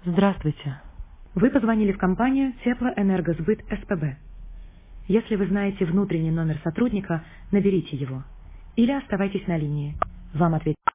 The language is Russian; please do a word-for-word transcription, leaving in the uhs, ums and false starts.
Здравствуйте. Вы позвонили в компанию Теплоэнергосбыт СПБ. Если вы знаете внутренний номер сотрудника, наберите его. Или оставайтесь на линии. Вам ответят.